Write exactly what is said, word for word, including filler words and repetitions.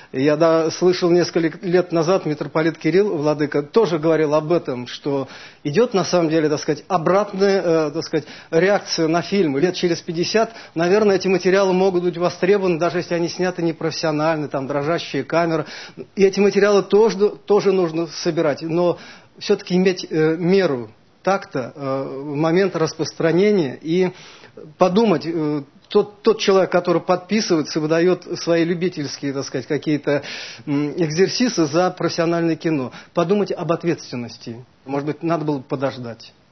Я да, слышал несколько лет назад, митрополит Кирилл, владыка, тоже говорил об этом, что идет на самом деле, так сказать, обратная, э, так сказать, реакция на фильмы. Лет через пятьдесят, наверное, эти материалы могут быть востребованы, даже если они сняты непрофессионально, там дрожащие камеры. И эти материалы тоже, тоже нужно собирать, но все-таки иметь э, меру так-то э, в момент распространения и подумать, э, тот, тот человек, который подписывается и выдает свои любительские, так сказать, какие-то э, экзерсисы за профессиональное кино, подумать об ответственности. Может быть, надо было подождать.